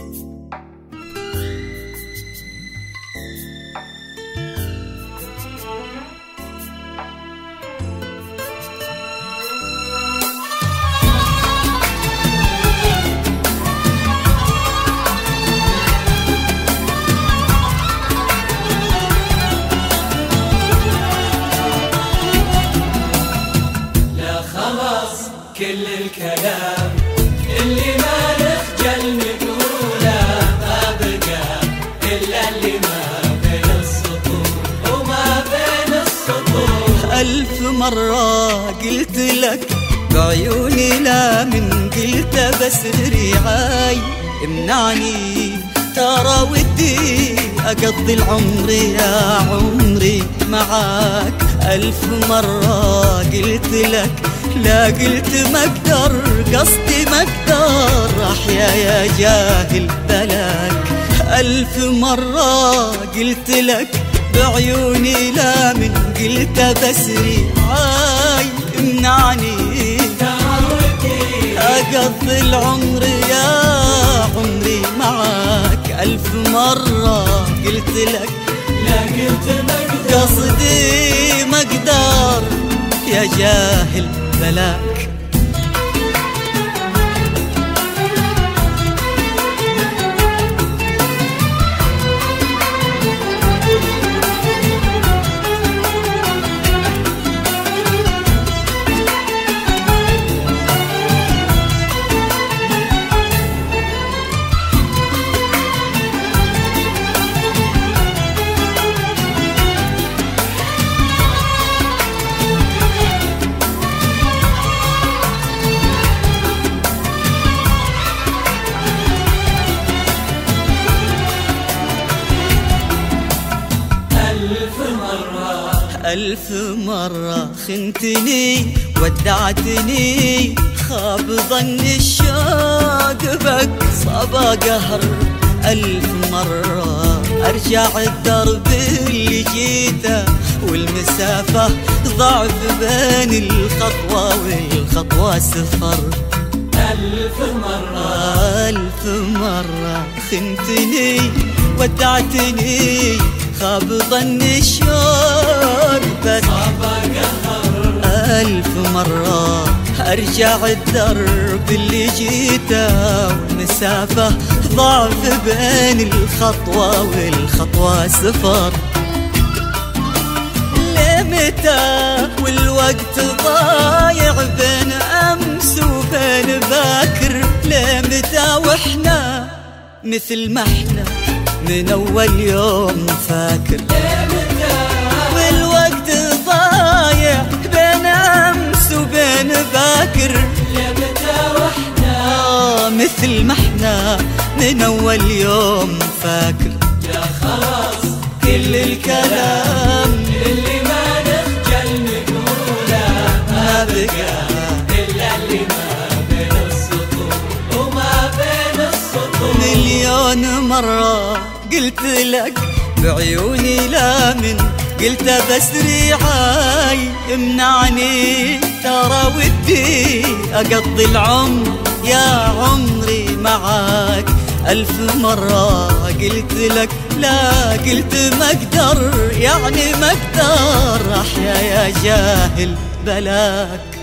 كل الكلام اللي ما نخجل نقوله ما بقى إلا اللي ما بين السطور وما بين السطور. 1000 مرة قلت لك بعيوني لا من قلت بس رعاي امنعني، ترى ودي أقضي العمر يا عمري معاك. 1000 مرة قلت لك لا قلت ما اقدر، قصدي ما اقدر احيا يا جاهل بلاك. 1000 مرة قلت لك بعيوني لا من قلت بس رعاي امنعني، اقضي العمر يا عمري معاك. 1000 مرة قلت لك لا قلت ما اقدر، قصدي ما اقدر يا جاهل بلاك. ألف مرة خنتني ودعتني، خاب ظن الشوق بك صبا قهر. 1000 مرة أرجع الدرب اللي جيته والمسافة ضعف بين الخطوة والخطوة صفر. 1000 مرة 1000 مرة خنتني ودعتني، خاب ظن الشوق بك صبا قهر. 1000 مرة أرجع الدرب اللي جيته والمسافة ضعف بين الخطوة والخطوة صفر. لمتى والوقت ضايع بين أمس وبين باكر؟ لمتى وإحنا مثل ما إحنا من أول يوم فاكر؟ والوقت ضايع بين أمس وبين باكر، لمتى وإحنا مثل ما إحنا من أول يوم فاكر. يا خلاص كل الكلام اللي ما نخجل نقوله ما بقى إلا اللي ما بين السطور وما بين السطور. 1,000,000 مرة قلت لك بعيوني لا من قلت بس رعاي امنعني، ترى ودي أقضي العمر يا عمري معاك. 1000 مرة قلت لك لا قلت ما اقدر، يعني ما اقدر احيا يا جاهل بلاك.